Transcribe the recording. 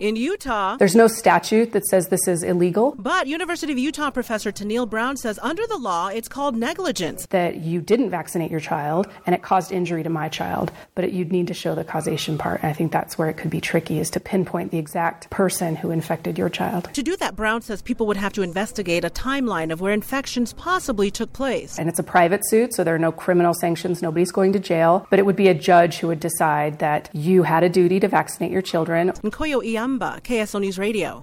In Utah, there's no statute that says this is illegal. But University of Utah professor Tennille Brown says under the law, it's called negligence. That you didn't vaccinate your child and it caused injury to my child, but you'd need to show the causation part. And I think that's where it could be tricky, is to pinpoint the exact person who infected your child. To do that, Brown says people would have to investigate a timeline of where infections possibly took place. And it's a private suit, so there are no criminal sanctions. Nobody's going to jail. But it would be a judge who would decide that you had a duty to vaccinate your children. Nkoyo Iamba, KSL News Radio.